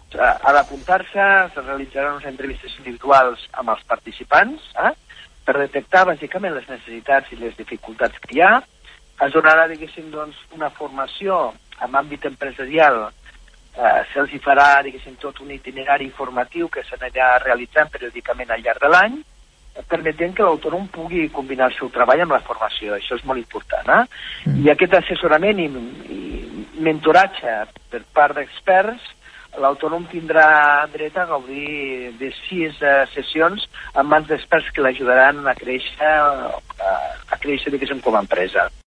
Ha d'apuntar-se, se realitzaran unes entrevistes individuals amb els participants, per detectar bàsicament les necessitats i les dificultats que hi ha. Es donarà, diguéssim, doncs, una formació en àmbit empresarial. Se'ls hi farà, diguéssim, tot un itinerari informatiu que s'anirà realitzant periòdicament al llarg de l'any, permetent que l'autònom pugui combinar el seu treball amb la formació. Això és molt important. I aquest assessorament i mentoratge per part d'experts, l'autònom tindrà dret a gaudir de 6 sessions en mans d'experts que l'ajudaran a créixer, diguéssim, com a empresa.